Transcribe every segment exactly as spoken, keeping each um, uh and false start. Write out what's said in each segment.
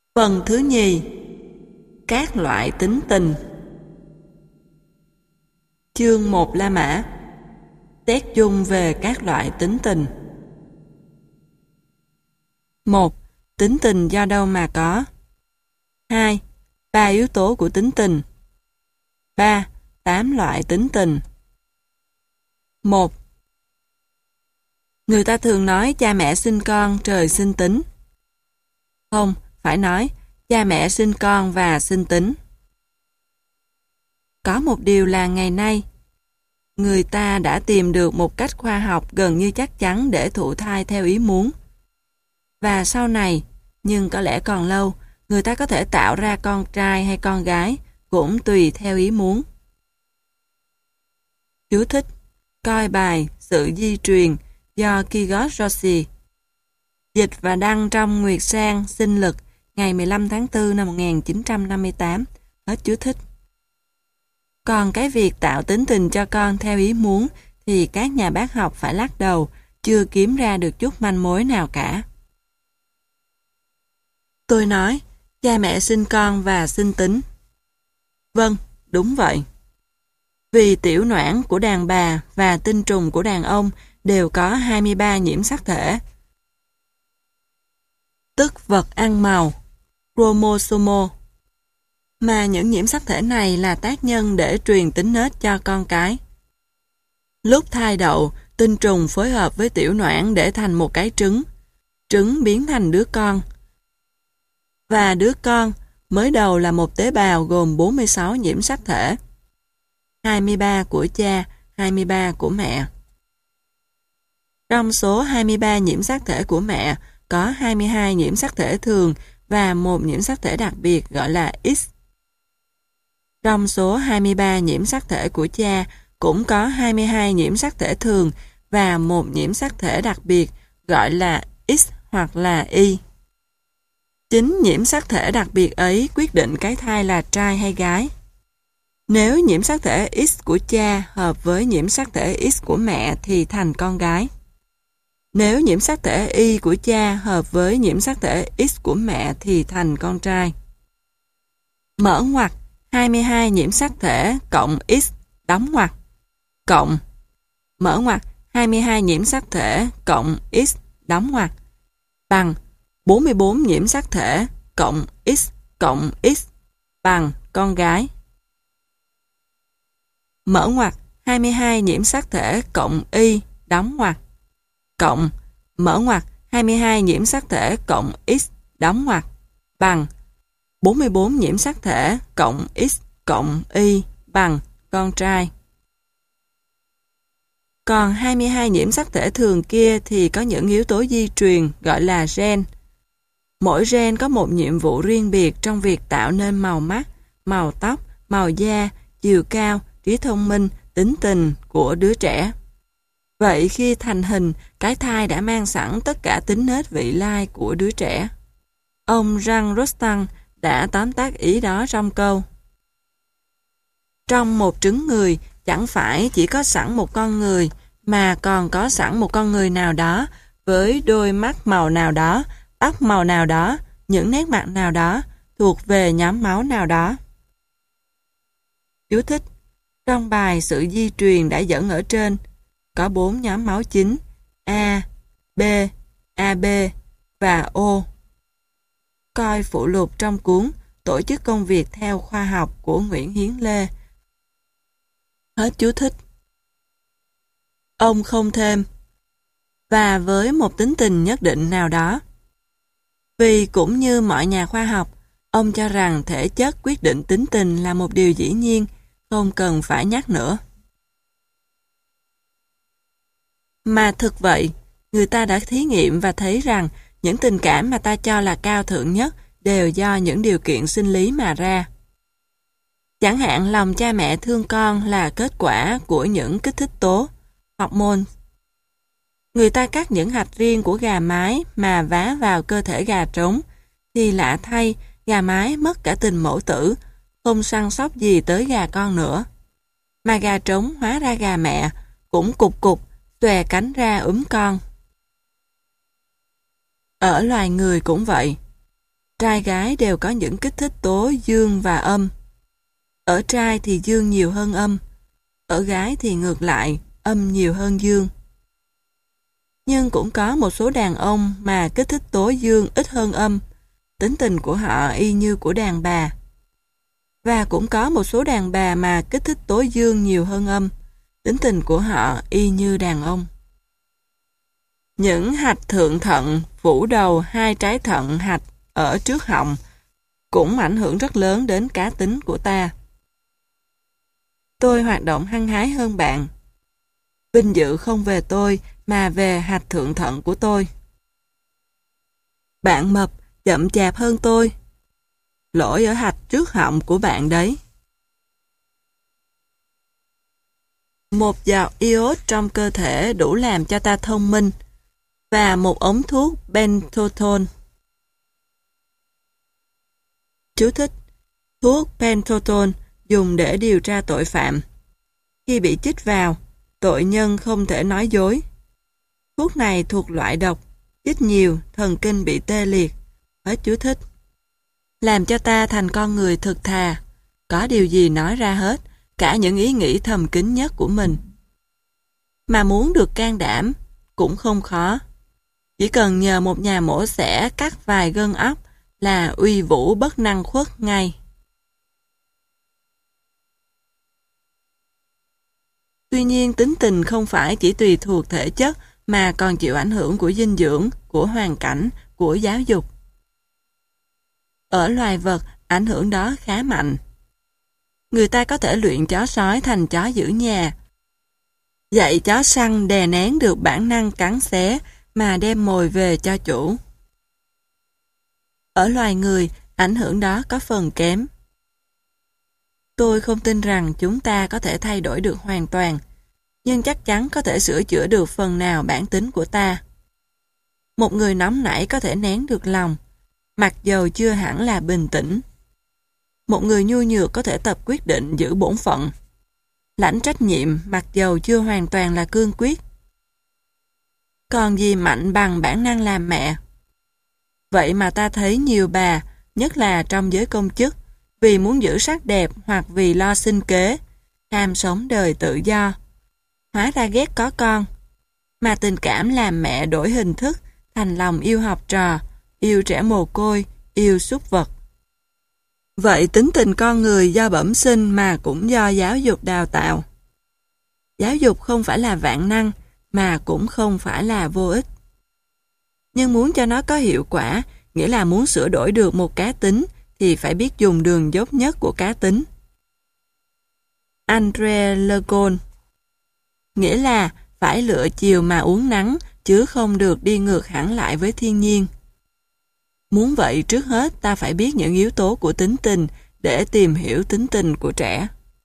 Phần thứ nhì, các loại tính tình. Chương một La Mã. Xét chung về các loại tính tình. một. Tính tình do đâu mà có. hai. Ba yếu tố của tính tình. ba. Tám loại tính tình. một. Người ta thường nói cha mẹ sinh con, trời sinh tính. Không, phải nói cha mẹ sinh con và sinh tính. Có một điều là ngày nay, người ta đã tìm được một cách khoa học gần như chắc chắn để thụ thai theo ý muốn. Và sau này, nhưng có lẽ còn lâu, người ta có thể tạo ra con trai hay con gái, cũng tùy theo ý muốn. Chú thích: coi bài Sự di truyền do Kigos Joshi, dịch và đăng trong Nguyệt Sang Sinh Lực ngày mười lăm tháng tư năm một nghìn chín trăm năm mươi tám. Hết chú thích. Còn cái việc tạo tính tình cho con theo ý muốn thì các nhà bác học phải lắc đầu, chưa kiếm ra được chút manh mối nào cả. Tôi nói, cha mẹ sinh con và sinh tính. Vâng, đúng vậy. Vì tiểu noãn của đàn bà và tinh trùng của đàn ông đều có hai mươi ba nhiễm sắc thể, tức vật ăn màu, chromosomo, mà những nhiễm sắc thể này là tác nhân để truyền tính nết cho con cái. Lúc thai đậu, tinh trùng phối hợp với tiểu noãn để thành một cái trứng. Trứng biến thành đứa con. Và đứa con mới đầu là một tế bào gồm bốn mươi sáu nhiễm sắc thể. hai mươi ba của cha, hai mươi ba của mẹ. Trong số hai mươi ba nhiễm sắc thể của mẹ, có hai mươi hai nhiễm sắc thể thường và một nhiễm sắc thể đặc biệt gọi là X. Trong số hai mươi ba nhiễm sắc thể của cha, cũng có hai mươi hai nhiễm sắc thể thường và một nhiễm sắc thể đặc biệt gọi là X hoặc là Y. Chính nhiễm sắc thể đặc biệt ấy quyết định cái thai là trai hay gái. Nếu nhiễm sắc thể X của cha hợp với nhiễm sắc thể X của mẹ thì thành con gái. Nếu nhiễm sắc thể Y của cha hợp với nhiễm sắc thể X của mẹ thì thành con trai. Mở ngoặc hai mươi hai nhiễm sắc thể cộng X đóng ngoặc cộng mở ngoặc hai mươi hai nhiễm sắc thể cộng X đóng ngoặc bằng bốn mươi bốn nhiễm sắc thể cộng X cộng X bằng con gái. Mở ngoặc hai mươi hai nhiễm sắc thể cộng Y đóng ngoặc cộng mở ngoặc hai mươi hai nhiễm sắc thể cộng X đóng ngoặc bằng bốn mươi bốn nhiễm sắc thể cộng X cộng Y bằng con trai. Còn hai mươi hai nhiễm sắc thể thường kia thì có những yếu tố di truyền gọi là gen. Mỗi gen có một nhiệm vụ riêng biệt trong việc tạo nên màu mắt, màu tóc, màu da, chiều cao, trí thông minh, tính tình của đứa trẻ. Vậy khi thành hình, cái thai đã mang sẵn tất cả tính nết vị lai của đứa trẻ. Ông Jean Rostand đã tóm tắt ý đó trong câu: trong một trứng người, chẳng phải chỉ có sẵn một con người, mà còn có sẵn một con người nào đó, với đôi mắt màu nào đó, tóc màu nào đó, những nét mặt nào đó, thuộc về nhóm máu nào đó. Chú thích: trong bài Sự di truyền đã dẫn ở trên, có bốn nhóm máu chính A, B, a bê và O. Coi phụ lục trong cuốn Tổ chức công việc theo khoa học của Nguyễn Hiến Lê. Hết chú thích. Ông không thêm và với một tính tình nhất định nào đó. Vì cũng như mọi nhà khoa học, ông cho rằng thể chất quyết định tính tình là một điều dĩ nhiên, không cần phải nhắc nữa. Mà thực vậy, người ta đã thí nghiệm và thấy rằng những tình cảm mà ta cho là cao thượng nhất đều do những điều kiện sinh lý mà ra. Chẳng hạn lòng cha mẹ thương con là kết quả của những kích thích tố, hormone. Người ta cắt những hạch riêng của gà mái mà vá vào cơ thể gà trống, thì lạ thay, gà mái mất cả tình mẫu tử, không săn sóc gì tới gà con nữa. Mà gà trống hóa ra gà mẹ, cũng cục cục, xòe cánh ra úm con. Ở loài người cũng vậy. Trai gái đều có những kích thích tố dương và âm. Ở trai thì dương nhiều hơn âm, ở gái thì ngược lại, âm nhiều hơn dương. Nhưng cũng có một số đàn ông mà kích thích tố dương ít hơn âm, tính tình của họ y như của đàn bà. Và cũng có một số đàn bà mà kích thích tố dương nhiều hơn âm, tính tình của họ y như đàn ông. Những hạch thượng thận phủ đầu hai trái thận hạch ở trước họng cũng ảnh hưởng rất lớn đến cá tính của ta. Tôi hoạt động hăng hái hơn bạn. Vinh dự không về tôi mà về hạch thượng thận của tôi. Bạn mập, chậm chạp hơn tôi. Lỗi ở hạch trước họng của bạn đấy. Một giọt iốt trong cơ thể đủ làm cho ta thông minh và một ống thuốc pentothal. Chú thích: thuốc pentothal dùng để điều tra tội phạm. Khi bị chích vào, tội nhân không thể nói dối. Thuốc này thuộc loại độc, chích nhiều, thần kinh bị tê liệt. Hết chú thích. Làm cho ta thành con người thực thà, có điều gì nói ra hết, cả những ý nghĩ thầm kín nhất của mình. Mà muốn được can đảm, cũng không khó. Chỉ cần nhờ một nhà mổ xẻ cắt vài gân óc là uy vũ bất năng khuất ngay. Tuy nhiên, tính tình không phải chỉ tùy thuộc thể chất mà còn chịu ảnh hưởng của dinh dưỡng, của hoàn cảnh, của giáo dục. Ở loài vật, ảnh hưởng đó khá mạnh. Người ta có thể luyện chó sói thành chó giữ nhà, dạy chó săn đè nén được bản năng cắn xé mà đem mồi về cho chủ. Ở loài người, ảnh hưởng đó có phần kém. Tôi không tin rằng chúng ta có thể thay đổi được hoàn toàn, nhưng chắc chắn có thể sửa chữa được phần nào bản tính của ta. Một người nóng nảy có thể nén được lòng, mặc dầu chưa hẳn là bình tĩnh. Một người nhu nhược có thể tập quyết định giữ bổn phận, lãnh trách nhiệm mặc dầu chưa hoàn toàn là cương quyết. Còn gì mạnh bằng bản năng làm mẹ? Vậy mà ta thấy nhiều bà, nhất là trong giới công chức, vì muốn giữ sắc đẹp hoặc vì lo sinh kế, ham sống đời tự do, hóa ra ghét có con, mà tình cảm làm mẹ đổi hình thức thành lòng yêu học trò, yêu trẻ mồ côi, yêu súc vật. Vậy tính tình con người do bẩm sinh mà cũng do giáo dục đào tạo. Giáo dục không phải là vạn năng, mà cũng không phải là vô ích. Nhưng muốn cho nó có hiệu quả, nghĩa là muốn sửa đổi được một cá tính, thì phải biết dùng đường dốc nhất của cá tính. André Le Gaulle. Nghĩa là phải lựa chiều mà uống nắng, chứ không được đi ngược hẳn lại với thiên nhiên. Muốn vậy, trước hết ta phải biết những yếu tố của tính tình để tìm hiểu tính tình của trẻ.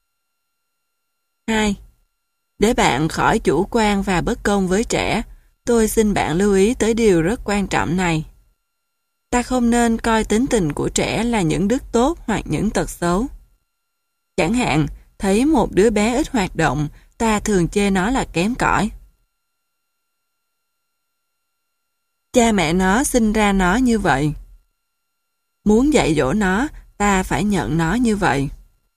hai. Để bạn khỏi chủ quan và bất công với trẻ, tôi xin bạn lưu ý tới điều rất quan trọng này. Ta không nên coi tính tình của trẻ là những đức tốt hoặc những tật xấu. Chẳng hạn, thấy một đứa bé ít hoạt động, ta thường chê nó là kém cỏi. Cha mẹ nó sinh ra nó như vậy. Muốn dạy dỗ nó, ta phải nhận nó như vậy.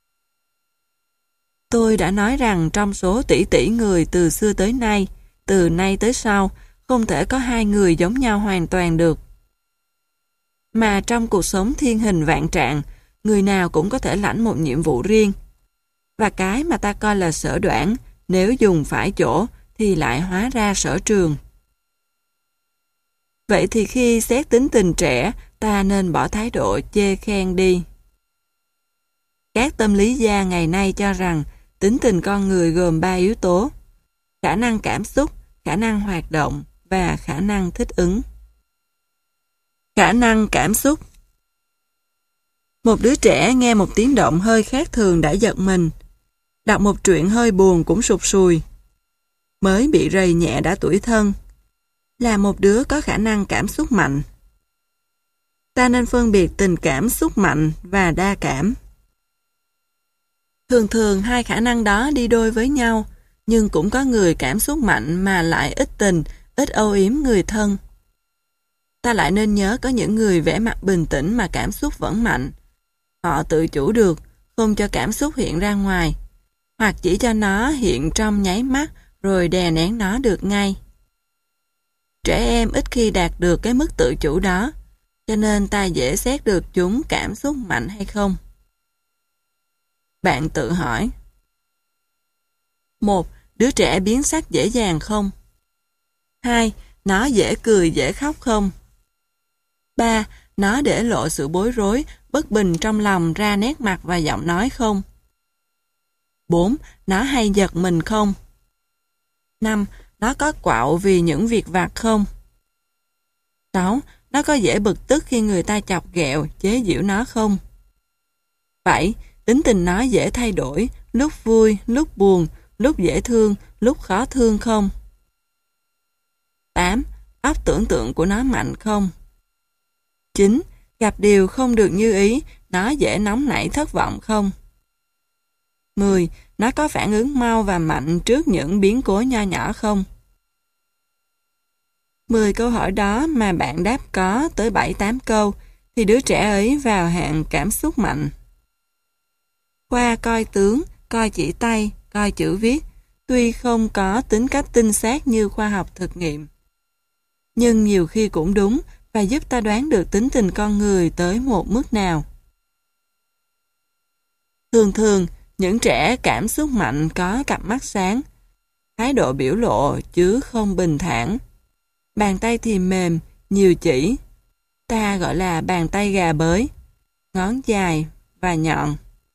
Tôi đã nói rằng trong số tỷ tỷ người từ xưa tới nay, từ nay tới sau, không thể có hai người giống nhau hoàn toàn được. Mà trong cuộc sống thiên hình vạn trạng, người nào cũng có thể lãnh một nhiệm vụ riêng. Và cái mà ta coi là sở đoản, nếu dùng phải chỗ, thì lại hóa ra sở trường. Vậy thì khi xét tính tình trẻ, ta nên bỏ thái độ chê khen đi. Các tâm lý gia ngày nay cho rằng tính tình con người gồm ba yếu tố: khả năng cảm xúc, khả năng hoạt động và khả năng thích ứng. Khả năng cảm xúc. Một đứa trẻ nghe một tiếng động hơi khác thường đã giật mình. Đọc một truyện hơi buồn cũng sụt sùi. Mới bị rầy nhẹ đã tủi thân. Là một đứa có khả năng cảm xúc mạnh. Ta nên phân biệt tình cảm xúc mạnh và đa cảm. Thường thường hai khả năng đó đi đôi với nhau, nhưng cũng có người cảm xúc mạnh mà lại ít tình, ít âu yếm người thân. Ta lại nên nhớ có những người vẻ mặt bình tĩnh mà cảm xúc vẫn mạnh. Họ tự chủ được, không cho cảm xúc hiện ra ngoài, hoặc chỉ cho nó hiện trong nháy mắt rồi đè nén nó được ngay. Trẻ em ít khi đạt được cái mức tự chủ đó, cho nên ta dễ xét được chúng cảm xúc mạnh hay không. Bạn tự hỏi: một. Đứa trẻ biến sắc dễ dàng không? hai. Nó dễ cười dễ khóc không? ba. Nó để lộ sự bối rối, bất bình trong lòng ra nét mặt và giọng nói không? bốn. Nó hay giật mình không? năm. Nó có quạo vì những việc vặt không? sáu. Nó có dễ bực tức khi người ta chọc ghẹo, chế giễu nó không? bảy. Tính tình nó dễ thay đổi, lúc vui, lúc buồn, lúc dễ thương, lúc khó thương không? tám. Óc tưởng tượng của nó mạnh không? chín. Gặp điều không được như ý, nó dễ nóng nảy thất vọng không? mười. Nó có phản ứng mau và mạnh trước những biến cố nho nhỏ không? mười câu hỏi đó mà bạn đáp có tới bảy tám câu, thì đứa trẻ ấy vào hạng cảm xúc mạnh. Khoa coi tướng, coi chỉ tay, coi chữ viết, tuy không có tính cách tinh xác như khoa học thực nghiệm, nhưng nhiều khi cũng đúng và giúp ta đoán được tính tình con người tới một mức nào. Thường thường, những trẻ cảm xúc mạnh có cặp mắt sáng, thái độ biểu lộ chứ không bình thản. Bàn tay thì mềm, nhiều chỉ, ta gọi là bàn tay gà bới, ngón dài và nhọn.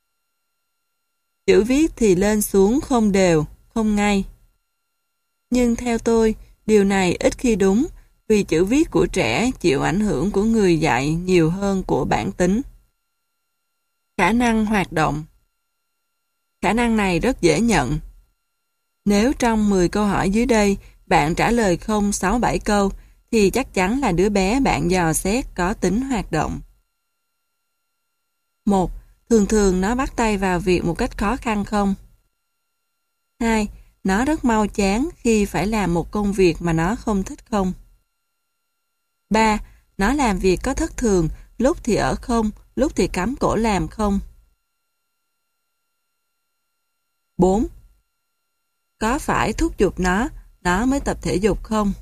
Chữ viết thì lên xuống không đều, không ngay. Nhưng theo tôi, điều này ít khi đúng, vì chữ viết của trẻ chịu ảnh hưởng của người dạy nhiều hơn của bản tính. Khả năng hoạt động. Khả năng này rất dễ nhận. Nếu trong mười câu hỏi dưới đây, bạn trả lời không sáu bảy câu, thì chắc chắn là đứa bé bạn dò xét có tính hoạt động. một. Thường thường nó bắt tay vào việc một cách khó khăn không? hai. Nó rất mau chán khi phải làm một công việc mà nó không thích không? ba. Nó làm việc có thất thường, lúc thì ở không, lúc thì cắm cổ làm không? bốn. Có phải thúc giục nó, nó mới tập thể dục không?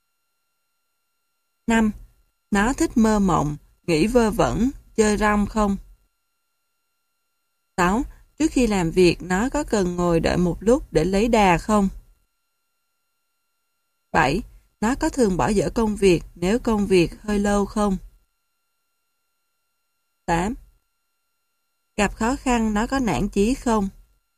năm. Nó thích mơ mộng, nghĩ vơ vẩn, chơi rong không? sáu. Trước khi làm việc, nó có cần ngồi đợi một lúc để lấy đà không? bảy. Nó có thường bỏ dở công việc nếu công việc hơi lâu không? tám. Gặp khó khăn nó có nản chí không?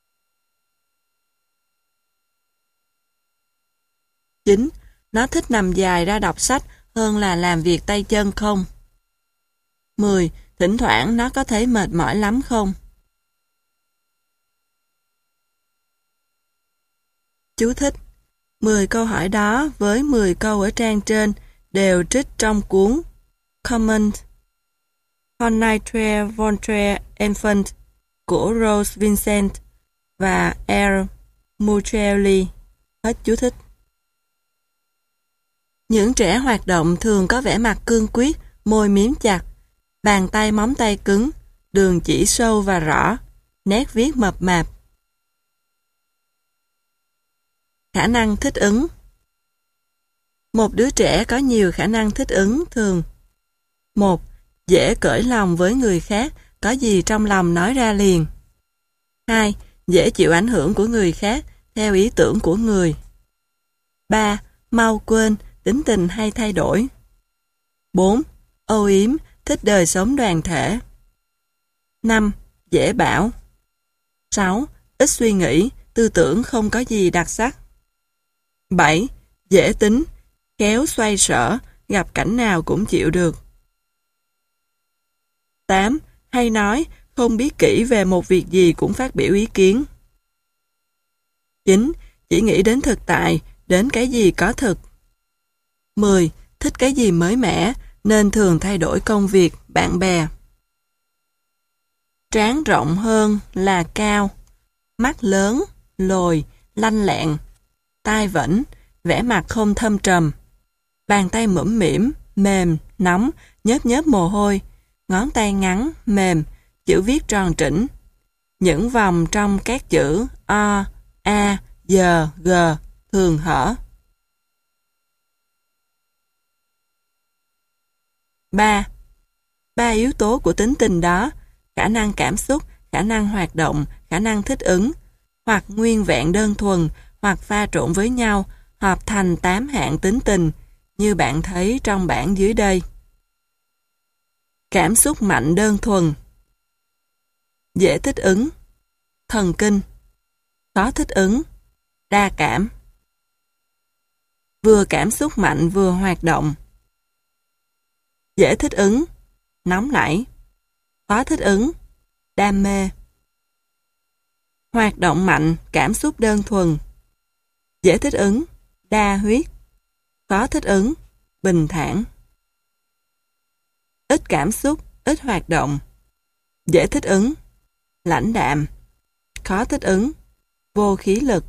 chín. Nó thích nằm dài ra đọc sách hơn là làm việc tay chân không? mười. Thỉnh thoảng nó có thấy mệt mỏi lắm không? Chú thích: mười câu hỏi đó với mười câu ở trang trên đều trích trong cuốn Comment on Nitre Votre Enfant của Rose Vincent và R. Muccielli. Hết chú thích. Những trẻ hoạt động thường có vẻ mặt cương quyết, môi miếm chặt, bàn tay móng tay cứng, đường chỉ sâu và rõ, nét viết mập mạp. Khả năng thích ứng. Một đứa trẻ có nhiều khả năng thích ứng thường: một. Dễ cởi lòng với người khác, có gì trong lòng nói ra liền. hai. Dễ chịu ảnh hưởng của người khác, theo ý tưởng của người. ba. Mau quên, tính tình hay thay đổi. bốn. Âu yếm, thích đời sống đoàn thể. năm. Dễ bảo. sáu. Ít suy nghĩ, tư tưởng không có gì đặc sắc. bảy. Dễ tính, khéo xoay sở, gặp cảnh nào cũng chịu được. tám. Hay nói, không biết kỹ về một việc gì cũng phát biểu ý kiến. chín. Chỉ nghĩ đến thực tại, đến cái gì có thực. mười. Thích cái gì mới mẻ, nên thường thay đổi công việc, bạn bè. Trán rộng hơn là cao, mắt lớn, lồi, lanh lẹn, tai vẫy, vẻ mặt không thâm trầm, bàn tay mũm mĩm, mềm, nóng, nhớp nhớp mồ hôi, ngón tay ngắn, mềm, chữ viết tròn trĩnh. Những vòng trong các chữ O, A, D, G thường hở. ba. Ba yếu tố của tính tình đó: khả năng cảm xúc, khả năng hoạt động, khả năng thích ứng, hoặc nguyên vẹn đơn thuần, hoặc pha trộn với nhau, hợp thành tám hạng tính tình, như bạn thấy trong bảng dưới đây. Cảm xúc mạnh đơn thuần: dễ thích ứng, thần kinh, khó thích ứng, đa cảm. Vừa cảm xúc mạnh vừa hoạt động: dễ thích ứng, nóng nảy, khó thích ứng, đam mê. Hoạt động mạnh, cảm xúc đơn thuần: dễ thích ứng, đa huyết, khó thích ứng, bình thản. Ít cảm xúc, ít hoạt động: dễ thích ứng, lãnh đạm, khó thích ứng, vô khí lực.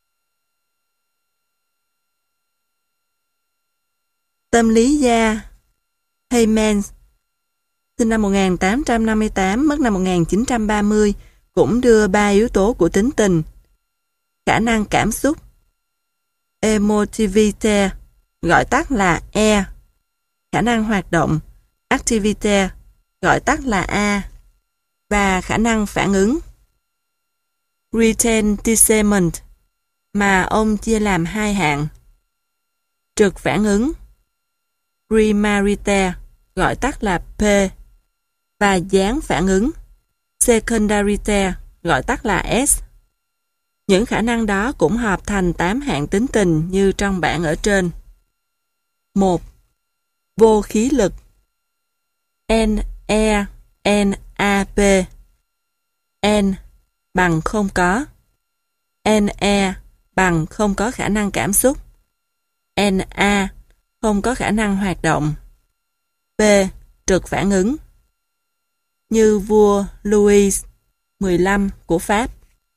Tâm lý gia Heymans, sinh năm một nghìn tám trăm năm mươi tám, mất năm một nghìn chín trăm ba mươi, cũng đưa ba yếu tố của tính tình: khả năng cảm xúc, emotivité, gọi tắt là E; khả năng hoạt động, activité, gọi tắt là A; và khả năng phản ứng, retentissement, mà ông chia làm hai hạng: trực phản ứng, primarité, gọi tắt là P; và gián phản ứng, secondarité, gọi tắt là S. Những khả năng đó cũng hợp thành tám hạng tính tình như trong bảng ở trên. một. Vô khí lực, N E N A P. N bằng không có, N E bằng không có khả năng cảm xúc, N A không có khả năng hoạt động, P trực phản ứng. Như vua Louis mười lăm của Pháp.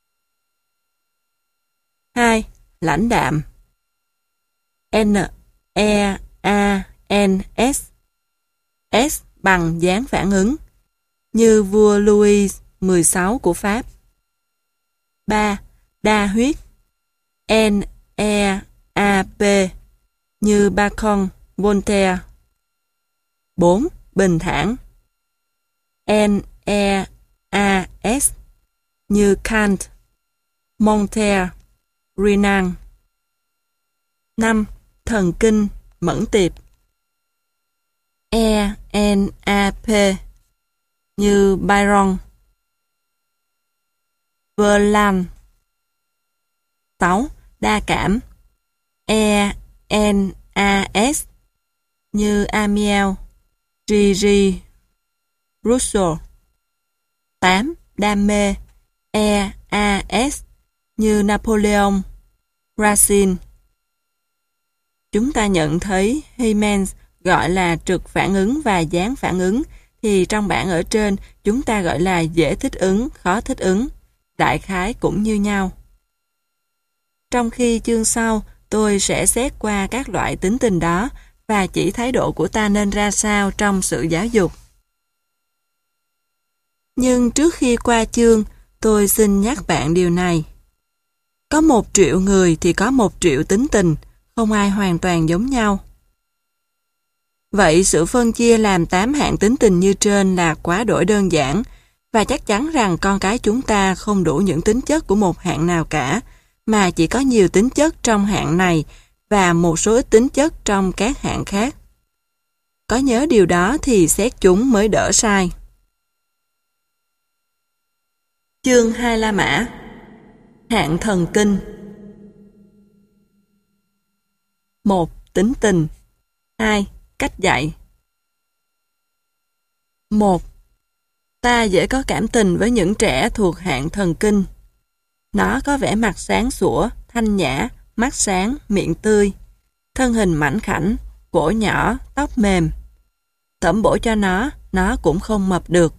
hai. Lãnh đạm, N E A N S. S bằng gián phản ứng. Như vua Louis mười sáu của Pháp. ba. Đa huyết, N E A P. Như Bacon, Voltaire. bốn. Bình thản, N E A S. Như Kant, Montaigne, Renan. năm. Thần kinh, mẫn tiệp, E N A P. Như Byron, Verlaine. sáu. Đa cảm, E N A S. Như Amiel, Gigi, Rousseau. tám. Đam mê, E A S. Như Napoleon, Racine. Chúng ta nhận thấy Heymans gọi là trực phản ứng và gián phản ứng, thì trong bảng ở trên chúng ta gọi là dễ thích ứng, khó thích ứng. Đại khái cũng như nhau. Trong khi chương sau, tôi sẽ xét qua các loại tính tình đó và chỉ thái độ của ta nên ra sao trong sự giáo dục. Nhưng trước khi qua chương, tôi xin nhắc bạn điều này. Có một triệu người thì có một triệu tính tình, không ai hoàn toàn giống nhau. Vậy sự phân chia làm tám hạng tính tình như trên là quá đổi đơn giản, và chắc chắn rằng con cái chúng ta không đủ những tính chất của một hạng nào cả, mà chỉ có nhiều tính chất trong hạng này và một số ít tính chất trong các hạng khác. Có nhớ điều đó thì xét chúng mới đỡ sai. Chương hai La Mã. Hạng thần kinh. một. Tính tình. hai. Cách dạy. một. Ta dễ có cảm tình với những trẻ thuộc hạng thần kinh. Nó có vẻ mặt sáng sủa, thanh nhã, mắt sáng, miệng tươi, thân hình mảnh khảnh, cổ nhỏ, tóc mềm. Tẩm bổ cho nó, nó cũng không mập được.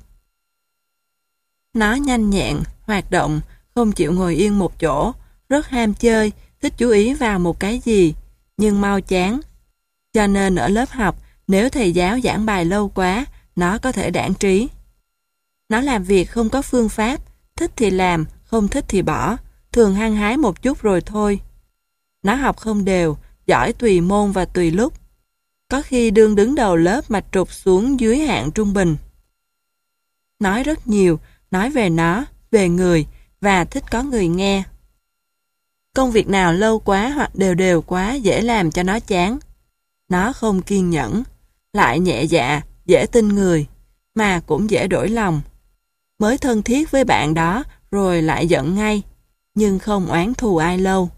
Nó nhanh nhẹn, hoạt động, không chịu ngồi yên một chỗ, rất ham chơi, thích chú ý vào một cái gì, nhưng mau chán. Cho nên ở lớp học, Nếu thầy giáo giảng bài lâu quá, nó có thể đãng trí. Nó làm việc không có phương pháp, thích thì làm, không thích thì bỏ, thường hăng hái một chút rồi thôi. Nó học không đều, giỏi tùy môn và tùy lúc. Có khi đương đứng đầu lớp mà trục xuống dưới hạng trung bình. Nói rất nhiều, nói về nó, về người và thích có người nghe. Công việc nào lâu quá hoặc đều đều quá dễ làm cho nó chán. Nó không kiên nhẫn, lại nhẹ dạ, dễ tin người, mà cũng dễ đổi lòng. Mới thân thiết với bạn đó rồi lại giận ngay, nhưng không oán thù ai lâu.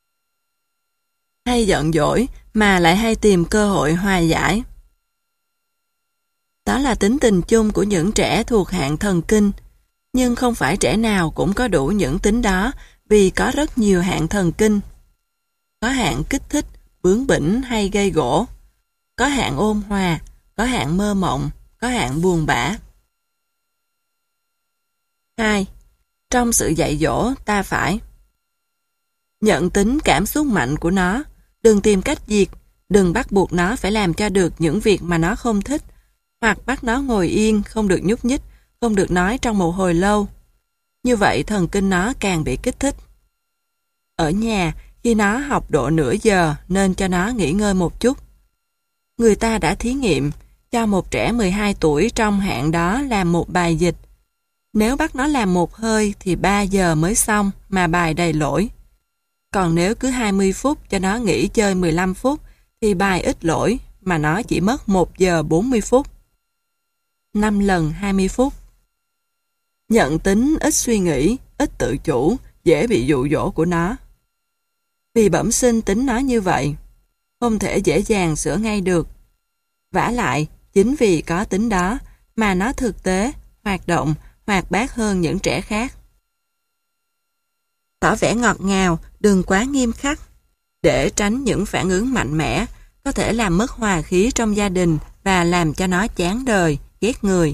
Hay giận dỗi mà lại hay tìm cơ hội hòa giải. Đó là tính tình chung của những trẻ thuộc hạng thần kinh, nhưng không phải trẻ nào cũng có đủ những tính đó vì có rất nhiều hạng thần kinh. Có hạng kích thích, bướng bỉnh hay gây gổ, có hạng ôn hòa, có hạng mơ mộng, có hạng buồn bã. hai. Trong sự dạy dỗ, ta phải nhận tính cảm xúc mạnh của nó, đừng tìm cách diệt, đừng bắt buộc nó phải làm cho được những việc mà nó không thích, hoặc bắt nó ngồi yên, không được nhúc nhích, không được nói trong một hồi lâu. Như vậy thần kinh nó càng bị kích thích. Ở nhà, khi nó học độ nửa giờ nên cho nó nghỉ ngơi một chút. Người ta đã thí nghiệm cho một trẻ mười hai tuổi trong hạng đó làm một bài dịch. Nếu bắt nó làm một hơi thì ba giờ mới xong mà bài đầy lỗi. Còn nếu cứ hai mươi phút cho nó nghỉ chơi mười lăm phút thì bài ít lỗi mà nó chỉ mất một giờ bốn mươi phút. năm lần hai mươi phút. Nhận tính ít suy nghĩ, ít tự chủ, dễ bị dụ dỗ của nó. Vì bẩm sinh tính nó như vậy, không thể dễ dàng sửa ngay được. Vả lại, chính vì có tính đó mà nó thực tế, hoạt động, hoạt bát hơn những trẻ khác. Tỏ vẻ ngọt ngào, đừng quá nghiêm khắc, để tránh những phản ứng mạnh mẽ, có thể làm mất hòa khí trong gia đình và làm cho nó chán đời, ghét người.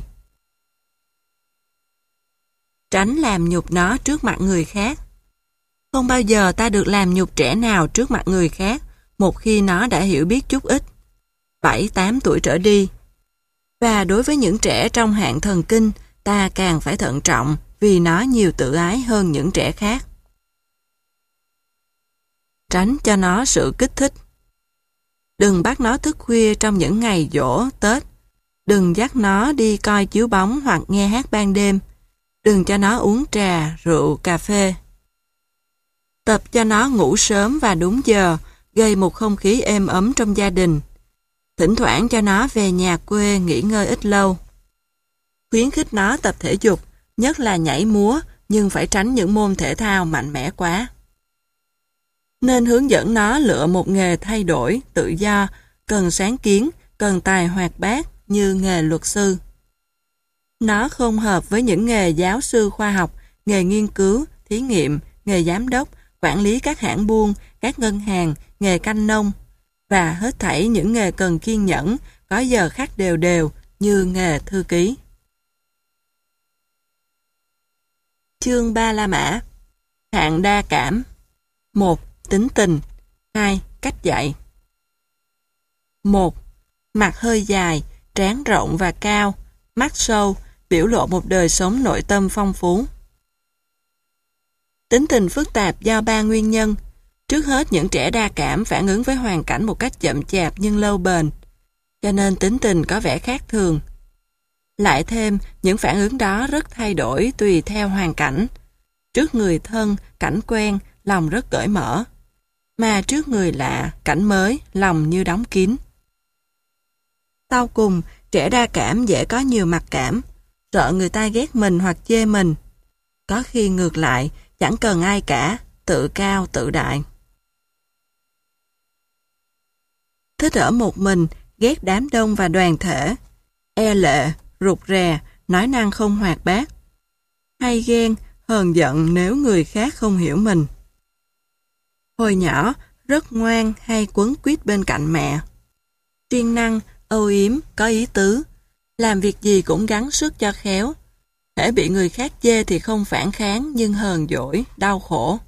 Tránh làm nhục nó trước mặt người khác. Không bao giờ ta được làm nhục trẻ nào trước mặt người khác, một khi nó đã hiểu biết chút ít, bảy tám tuổi trở đi. Và đối với những trẻ trong hạng thần kinh, ta càng phải thận trọng vì nó nhiều tự ái hơn những trẻ khác. Tránh cho nó sự kích thích. Đừng bắt nó thức khuya trong những ngày giỗ, Tết. Đừng dắt nó đi coi chiếu bóng hoặc nghe hát ban đêm. Đừng cho nó uống trà, rượu, cà phê. Tập cho nó ngủ sớm và đúng giờ, gây một không khí êm ấm trong gia đình. Thỉnh thoảng cho nó về nhà quê nghỉ ngơi ít lâu. Khuyến khích nó tập thể dục, nhất là nhảy múa, nhưng phải tránh những môn thể thao mạnh mẽ quá. Nên hướng dẫn nó lựa một nghề thay đổi, tự do, cần sáng kiến, cần tài hoạt bát như nghề luật sư. Nó không hợp với những nghề giáo sư khoa học, nghề nghiên cứu, thí nghiệm, nghề giám đốc, quản lý các hãng buôn, các ngân hàng, nghề canh nông, và hết thảy những nghề cần kiên nhẫn, có giờ khắc đều đều như nghề thư ký. Chương ba La Mã. Hạng đa cảm. một. Tính tình. hai. Cách dạy. một. Mặt hơi dài, trán rộng và cao, mắt sâu, biểu lộ một đời sống nội tâm phong phú. Tính tình phức tạp do ba nguyên nhân. Trước hết, những trẻ đa cảm phản ứng với hoàn cảnh một cách chậm chạp nhưng lâu bền, cho nên tính tình có vẻ khác thường. Lại thêm, những phản ứng đó rất thay đổi tùy theo hoàn cảnh. Trước người thân, cảnh quen, lòng rất cởi mở. Mà trước người lạ, cảnh mới, lòng như đóng kín. Sau cùng, trẻ đa cảm dễ có nhiều mặc cảm, sợ người ta ghét mình hoặc chê mình. Có khi ngược lại, chẳng cần ai cả, tự cao tự đại. Thích ở một mình, ghét đám đông và đoàn thể, e lệ, rụt rè, nói năng không hoạt bát. Hay ghen, hờn giận nếu người khác không hiểu mình. Hồi nhỏ, rất ngoan hay quấn quýt bên cạnh mẹ. Siêng năng, âu yếm, có ý tứ, làm việc gì cũng gắng sức cho khéo. Hễ bị người khác chê thì không phản kháng nhưng hờn dỗi, đau khổ.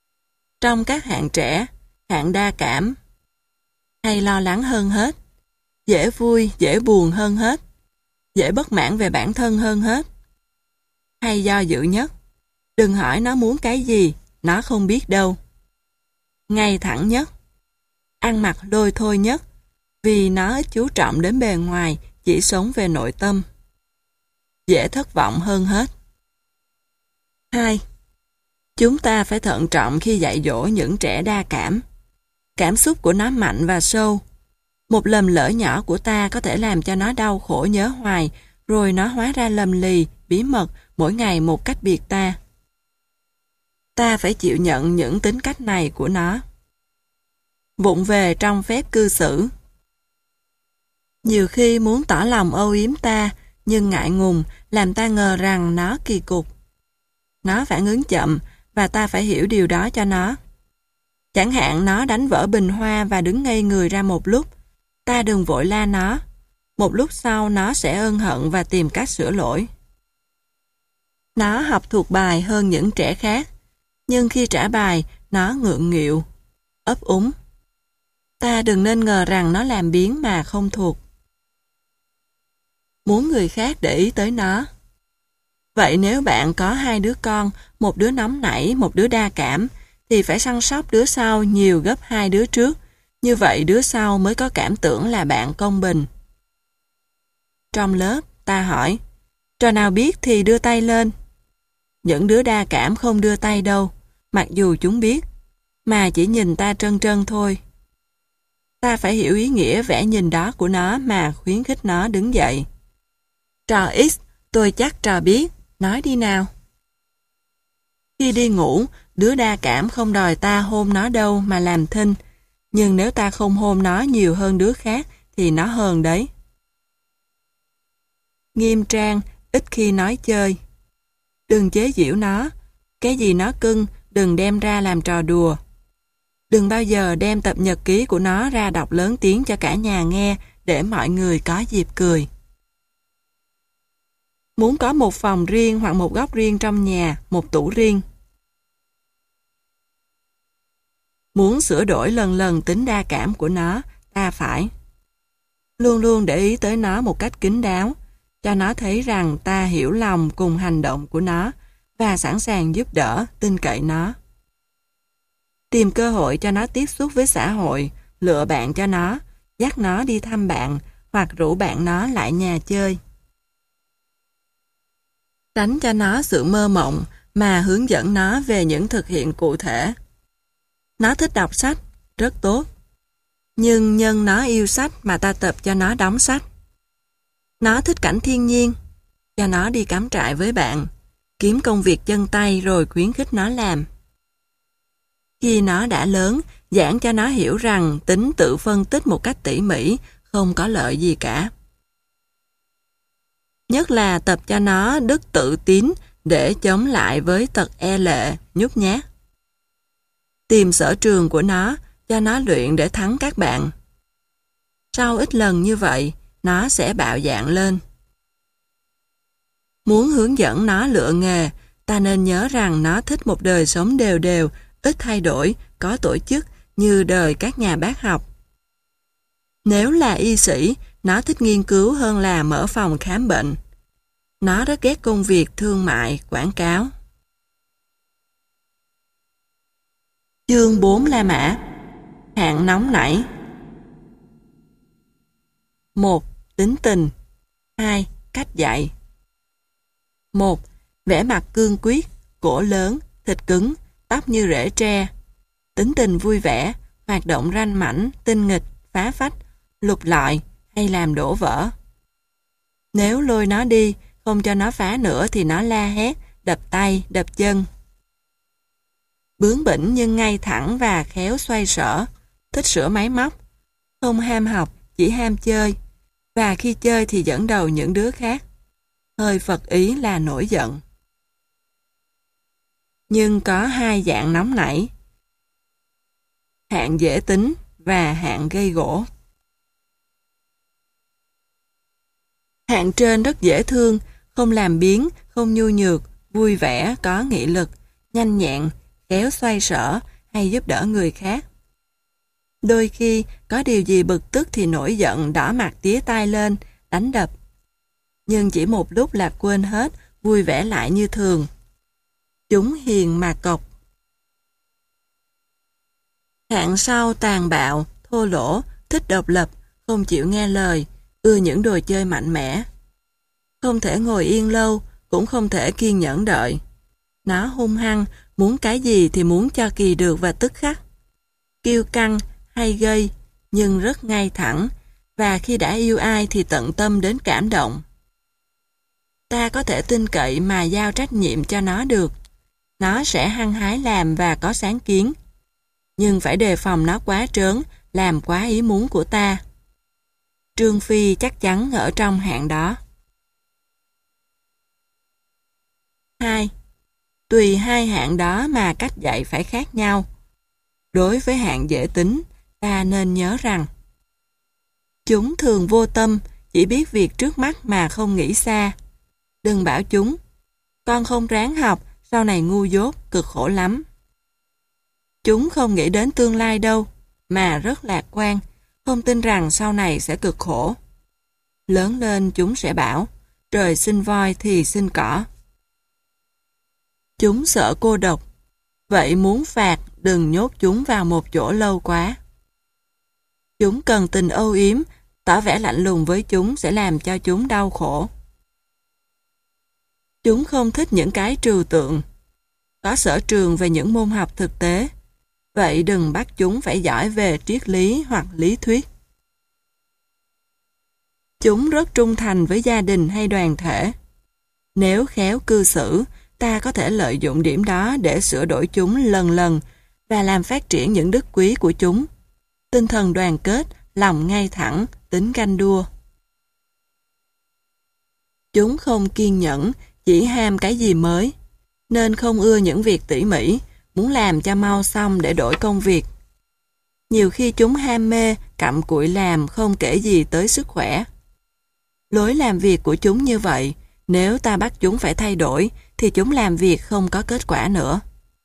Trong các hạng trẻ, hạng đa cảm hay lo lắng hơn hết. dễ vui, dễ buồn hơn hết, dễ bất mãn về bản thân hơn hết, hay do dự nhất. Đừng hỏi nó muốn cái gì, nó không biết đâu. Ngay thẳng nhất, ăn mặc lôi thôi nhất, vì nó ít chú trọng đến bề ngoài, chỉ sống về nội tâm. Dễ thất vọng hơn hết. hai. Chúng ta phải thận trọng khi dạy dỗ những trẻ đa cảm. Cảm xúc của nó mạnh và sâu. Một lầm lỡ nhỏ của ta có thể làm cho nó đau khổ nhớ hoài, rồi nó hóa ra lầm lì, bí mật, mỗi ngày một cách biệt ta. Ta phải chịu nhận những tính cách này của nó. Vụng về trong phép cư xử. Nhiều khi muốn tỏ lòng âu yếm ta, nhưng ngại ngùng, làm ta ngờ rằng nó kỳ cục. Nó phản ứng chậm, và ta phải hiểu điều đó cho nó. Chẳng hạn nó đánh vỡ bình hoa và đứng ngây người ra một lúc. Ta đừng vội la nó. Một lúc sau nó sẽ ân hận và tìm cách sửa lỗi. Nó học thuộc bài hơn những trẻ khác, nhưng khi trả bài, nó ngượng nghịu, ấp úng. Ta đừng nên ngờ rằng nó làm biếng mà không thuộc. Muốn người khác để ý tới nó. Vậy nếu bạn có hai đứa con, một đứa nóng nảy, một đứa đa cảm, thì phải săn sóc đứa sau nhiều gấp hai đứa trước. Như vậy đứa sau mới có cảm tưởng là bạn công bình. Trong lớp, ta hỏi, trò nào biết thì đưa tay lên. Những đứa đa cảm không đưa tay đâu, mặc dù chúng biết, mà chỉ nhìn ta trân trân thôi. Ta phải hiểu ý nghĩa vẻ nhìn đó của nó mà khuyến khích nó đứng dậy. Trò X, tôi chắc trò biết, nói đi nào. Khi đi ngủ, đứa đa cảm không đòi ta hôn nó đâu mà làm thinh, nhưng nếu ta không hôn nó nhiều hơn đứa khác thì nó hờn đấy. Nghiêm trang, ít khi nói chơi. Đừng chế giễu nó, cái gì nó cưng, đừng đem ra làm trò đùa. Đừng bao giờ đem tập nhật ký của nó ra đọc lớn tiếng cho cả nhà nghe để mọi người có dịp cười. Muốn có một phòng riêng hoặc một góc riêng trong nhà, một tủ riêng. Muốn sửa đổi lần lần tính đa cảm của nó, ta phải luôn luôn để ý tới nó một cách kín đáo, cho nó thấy rằng ta hiểu lòng cùng hành động của nó và sẵn sàng giúp đỡ, tin cậy nó. Tìm cơ hội cho nó tiếp xúc với xã hội, lựa bạn cho nó, dắt nó đi thăm bạn hoặc rủ bạn nó lại nhà chơi. Tránh cho nó sự mơ mộng mà hướng dẫn nó về những thực hiện cụ thể. Nó thích đọc sách, rất tốt. Nhưng nhân nó yêu sách mà ta tập cho nó đóng sách. Nó thích cảnh thiên nhiên, cho nó đi cắm trại với bạn, kiếm công việc chân tay rồi khuyến khích nó làm. Khi nó đã lớn, giảng cho nó hiểu rằng tính tự phân tích một cách tỉ mỉ không có lợi gì cả. Nhất là tập cho nó đức tự tín để chống lại với tật e lệ, nhút nhát. Tìm sở trường của nó, cho nó luyện để thắng các bạn. Sau ít lần như vậy, nó sẽ bạo dạn lên. Muốn hướng dẫn nó lựa nghề, ta nên nhớ rằng nó thích một đời sống đều đều, ít thay đổi, có tổ chức như đời các nhà bác học. Nếu là y sĩ, nó thích nghiên cứu hơn là mở phòng khám bệnh. Nó rất ghét công việc thương mại, quảng cáo. Chương bốn La Mã. Hạng nóng nảy. một. Tính tình. hai. Cách dạy. một. Vẻ mặt cương quyết, cổ lớn, thịt cứng, tóc như rễ tre. Tính tình vui vẻ, hoạt động ranh mãnh, tinh nghịch, phá phách, lục lọi hay làm đổ vỡ. Nếu lôi nó đi, không cho nó phá nữa thì nó la hét, đập tay, đập chân. Bướng bỉnh nhưng ngay thẳng và khéo xoay sở, thích sửa máy móc, không ham học, chỉ ham chơi, và khi chơi thì dẫn đầu những đứa khác. Hơi phật ý là nổi giận. Nhưng có hai dạng nóng nảy. Hạng dễ tính và hạng gây gổ. Hạng trên rất dễ thương, không làm biếng, không nhu nhược, vui vẻ, có nghị lực, nhanh nhẹn, khéo xoay sở hay giúp đỡ người khác. Đôi khi, có điều gì bực tức thì nổi giận, đỏ mặt tía tai lên, đánh đập. Nhưng chỉ một lúc là quên hết, vui vẻ lại như thường. Chúng hiền mà cộc. Hạng sau tàn bạo, thô lỗ, thích độc lập, không chịu nghe lời, ưa những đồ chơi mạnh mẽ. Không thể ngồi yên lâu, cũng không thể kiên nhẫn đợi. Nó hung hăng, muốn cái gì thì muốn cho kỳ được và tức khắc. Kiêu căng, hay gây, nhưng rất ngay thẳng, và khi đã yêu ai thì tận tâm đến cảm động. Ta có thể tin cậy mà giao trách nhiệm cho nó được. Nó sẽ hăng hái làm và có sáng kiến. Nhưng phải đề phòng nó quá trớn, làm quá ý muốn của ta. Trương Phi chắc chắn ở trong hạng đó. hai. Tùy hai hạng đó mà cách dạy phải khác nhau. Đối với hạng dễ tính, ta nên nhớ rằng chúng thường vô tâm, chỉ biết việc trước mắt mà không nghĩ xa. Đừng bảo chúng, con không ráng học, sau này ngu dốt, cực khổ lắm. Chúng không nghĩ đến tương lai đâu, mà rất lạc quan, không tin rằng sau này sẽ cực khổ. Lớn lên chúng sẽ bảo, trời sinh voi thì sinh cỏ. Chúng sợ cô độc, vậy muốn phạt đừng nhốt chúng vào một chỗ lâu quá. Chúng cần tình âu yếm, tỏ vẻ lạnh lùng với chúng sẽ làm cho chúng đau khổ. Chúng không thích những cái trừu tượng, có sở trường về những môn học thực tế, vậy đừng bắt chúng phải giỏi về triết lý hoặc lý thuyết. Chúng rất trung thành với gia đình hay đoàn thể. Nếu khéo cư xử, ta có thể lợi dụng điểm đó để sửa đổi chúng lần lần và làm phát triển những đức quý của chúng. Tinh thần đoàn kết, lòng ngay thẳng, tính ganh đua. Chúng không kiên nhẫn, chỉ ham cái gì mới, nên không ưa những việc tỉ mỉ, muốn làm cho mau xong để đổi công việc. Nhiều khi chúng ham mê, cặm cụi làm không kể gì tới sức khỏe. Lối làm việc của chúng như vậy, nếu ta bắt chúng phải thay đổi, thì chúng làm việc không có kết quả nữa.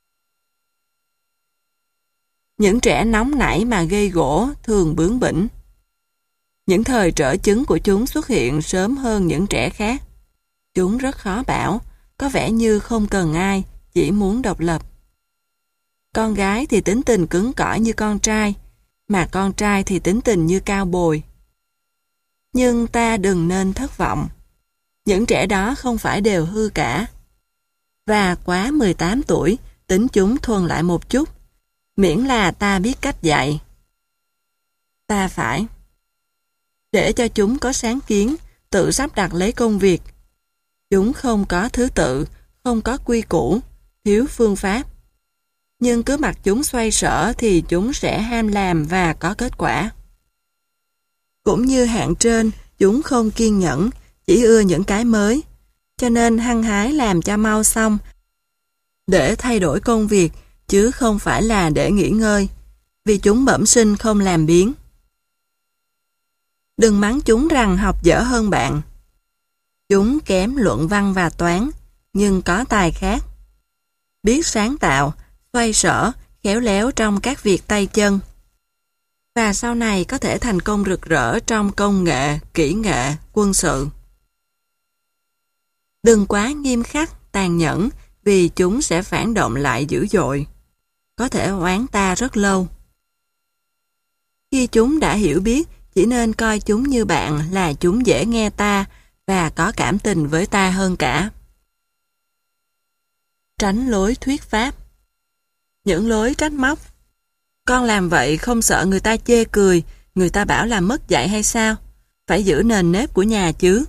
Những trẻ nóng nảy mà gây gổ thường bướng bỉnh. Những thời trở chứng của chúng xuất hiện sớm hơn những trẻ khác. Chúng rất khó bảo, có vẻ như không cần ai, chỉ muốn độc lập. Con gái thì tính tình cứng cỏi như con trai, mà con trai thì tính tình như cao bồi. Nhưng ta đừng nên thất vọng. Những trẻ đó không phải đều hư cả. Và quá mười tám tuổi, tính chúng thuần lại một chút, miễn là ta biết cách dạy. Ta phải để cho chúng có sáng kiến, tự sắp đặt lấy công việc. Chúng không có thứ tự, không có quy củ, thiếu phương pháp. Nhưng cứ mặc chúng xoay sở thì chúng sẽ ham làm và có kết quả. Cũng như hạng trên, chúng không kiên nhẫn, chỉ ưa những cái mới, cho nên hăng hái làm cho mau xong, để thay đổi công việc, chứ không phải là để nghỉ ngơi, vì chúng bẩm sinh không làm biếng. Đừng mắng chúng rằng học dở hơn bạn. Chúng kém luận văn và toán, nhưng có tài khác. Biết sáng tạo, xoay sở, khéo léo trong các việc tay chân. Và sau này có thể thành công rực rỡ trong công nghệ, kỹ nghệ, quân sự. Đừng quá nghiêm khắc, tàn nhẫn, vì chúng sẽ phản động lại dữ dội. Có thể oán ta rất lâu. Khi chúng đã hiểu biết, chỉ nên coi chúng như bạn là chúng dễ nghe ta và có cảm tình với ta hơn cả. Tránh lối thuyết pháp. Những lối trách móc. Con làm vậy không sợ người ta chê cười, người ta bảo là mất dạy hay sao? Phải giữ nền nếp của nhà chứ.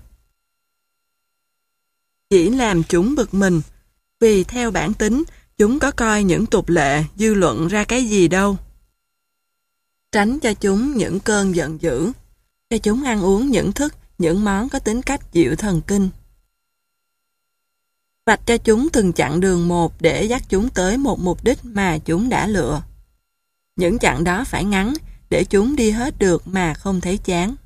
Chỉ làm chúng bực mình, vì theo bản tính, chúng có coi những tục lệ, dư luận ra cái gì đâu. Tránh cho chúng những cơn giận dữ, cho chúng ăn uống những thức, những món có tính cách dịu thần kinh. Vạch cho chúng từng chặng đường một để dắt chúng tới một mục đích mà chúng đã lựa. Những chặng đó phải ngắn, để chúng đi hết được mà không thấy chán.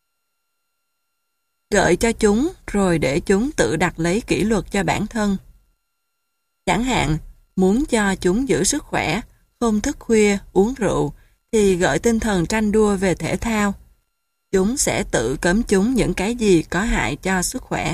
Gợi cho chúng, rồi để chúng tự đặt lấy kỷ luật cho bản thân. Chẳng hạn, muốn cho chúng giữ sức khỏe, không thức khuya, uống rượu, thì gợi tinh thần tranh đua về thể thao. Chúng sẽ tự cấm chúng những cái gì có hại cho sức khỏe.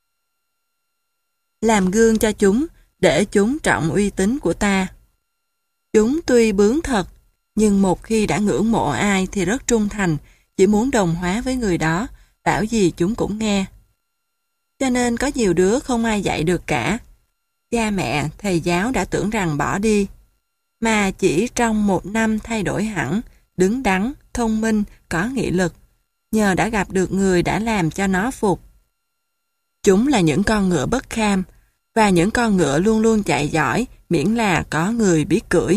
Làm gương cho chúng để chúng trọng uy tín của ta. Chúng tuy bướng thật, nhưng một khi đã ngưỡng mộ ai thì rất trung thành, chỉ muốn đồng hóa với người đó, bảo gì chúng cũng nghe. Cho nên có nhiều đứa không ai dạy được cả. Cha mẹ, thầy giáo đã tưởng rằng bỏ đi, mà chỉ trong một năm thay đổi hẳn, đứng đắn, thông minh, có nghị lực, nhờ đã gặp được người đã làm cho nó phục. Chúng là những con ngựa bất kham, và những con ngựa luôn luôn chạy giỏi, miễn là có người biết cưỡi.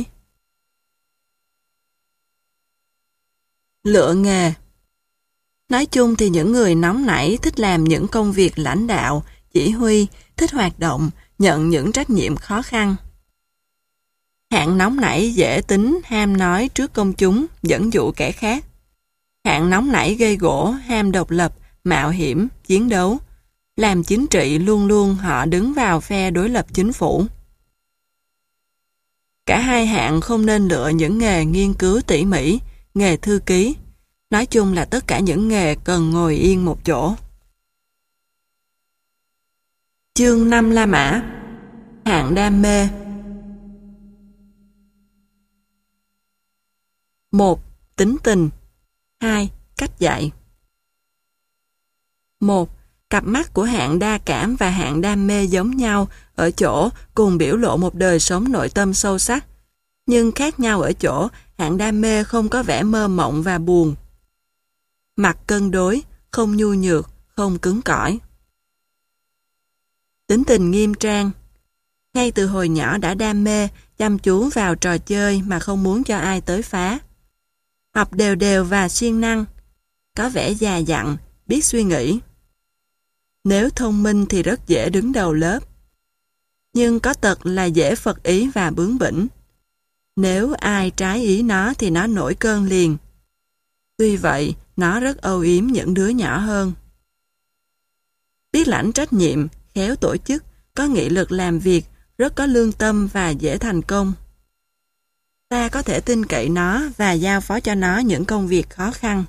Lựa nghề. Nói chung thì những người nóng nảy thích làm những công việc lãnh đạo, chỉ huy, thích hoạt động, nhận những trách nhiệm khó khăn. Hạng nóng nảy dễ tính, ham nói trước công chúng, dẫn dụ kẻ khác. Hạng nóng nảy gây gổ, ham độc lập, mạo hiểm, chiến đấu. Làm chính trị luôn luôn họ đứng vào phe đối lập chính phủ. Cả hai hạng không nên lựa những nghề nghiên cứu tỉ mỉ, nghề thư ký. Nói chung là tất cả những nghề cần ngồi yên một chỗ. Chương năm La Mã. Hạng đam mê. một. Tính tình. hai. Cách dạy. một. Cặp mắt của hạng đa cảm và hạng đam mê giống nhau ở chỗ cùng biểu lộ một đời sống nội tâm sâu sắc, nhưng khác nhau ở chỗ hạng đam mê không có vẻ mơ mộng và buồn. Mặt cân đối, không nhu nhược, không cứng cỏi. Tính tình nghiêm trang. Ngay từ hồi nhỏ đã đam mê, chăm chú vào trò chơi mà không muốn cho ai tới phá. Học đều đều và siêng năng, có vẻ già dặn, biết suy nghĩ. Nếu thông minh thì rất dễ đứng đầu lớp. Nhưng có tật là dễ phật ý và bướng bỉnh. Nếu ai trái ý nó thì nó nổi cơn liền. Tuy vậy, nó rất âu yếm những đứa nhỏ hơn. Biết lãnh trách nhiệm, khéo tổ chức, có nghị lực làm việc, rất có lương tâm và dễ thành công. Ta có thể tin cậy nó và giao phó cho nó những công việc khó khăn.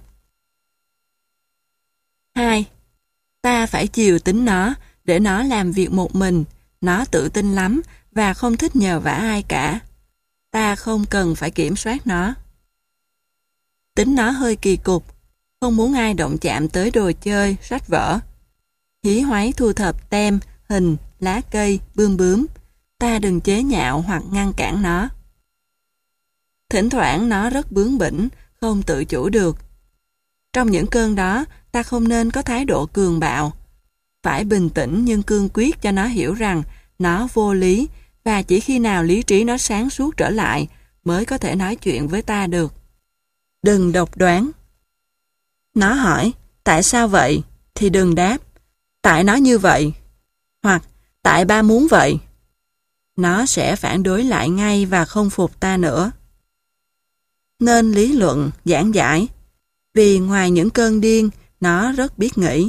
hai. Ta phải chiều tính nó, để nó làm việc một mình. Nó tự tin lắm và không thích nhờ vả ai cả. Ta không cần phải kiểm soát nó. Tính nó hơi kỳ cục, không muốn ai động chạm tới đồ chơi, sách vở. Hí hoáy thu thập tem, hình, lá cây, bươm bướm. Ta đừng chế nhạo hoặc ngăn cản nó. Thỉnh thoảng nó rất bướng bỉnh, không tự chủ được. Trong những cơn đó, ta không nên có thái độ cường bạo. Phải bình tĩnh nhưng cương quyết cho nó hiểu rằng nó vô lý và chỉ khi nào lý trí nó sáng suốt trở lại mới có thể nói chuyện với ta được. Đừng độc đoán. Nó hỏi, tại sao vậy? Thì đừng đáp, tại nó như vậy, hoặc tại ba muốn vậy. Nó sẽ phản đối lại ngay và không phục ta nữa. Nên lý luận, giảng giải, vì ngoài những cơn điên, nó rất biết nghĩ.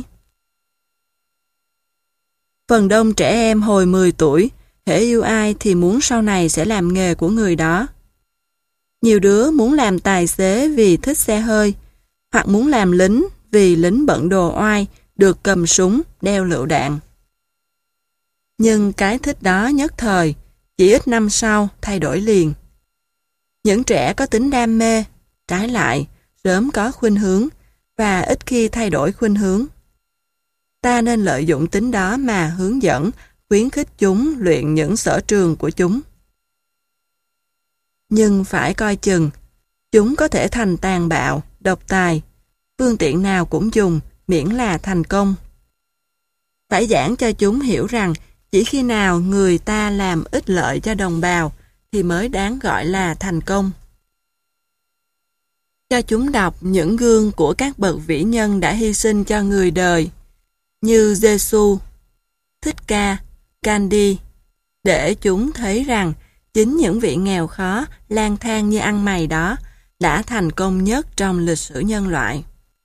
Phần đông trẻ em hồi mười tuổi, hễ yêu ai thì muốn sau này sẽ làm nghề của người đó. Nhiều đứa muốn làm tài xế vì thích xe hơi, hoặc muốn làm lính vì lính bận đồ oai, được cầm súng, đeo lựu đạn. Nhưng cái thích đó nhất thời, chỉ ít năm sau thay đổi liền. Những trẻ có tính đam mê, trái lại, sớm có khuynh hướng, và ít khi thay đổi khuynh hướng. Ta nên lợi dụng tính đó mà hướng dẫn, khuyến khích chúng luyện những sở trường của chúng. Nhưng phải coi chừng, chúng có thể thành tàn bạo, độc tài, phương tiện nào cũng dùng, miễn là thành công. Phải giảng cho chúng hiểu rằng chỉ khi nào người ta làm ích lợi cho đồng bào thì mới đáng gọi là thành công. Cho chúng đọc những gương của các bậc vĩ nhân đã hy sinh cho người đời, như Giêsu, Thích Ca, Gandhi, để chúng thấy rằng chính những vị nghèo khó, lang thang như ăn mày đó đã thành công nhất trong lịch sử nhân loại.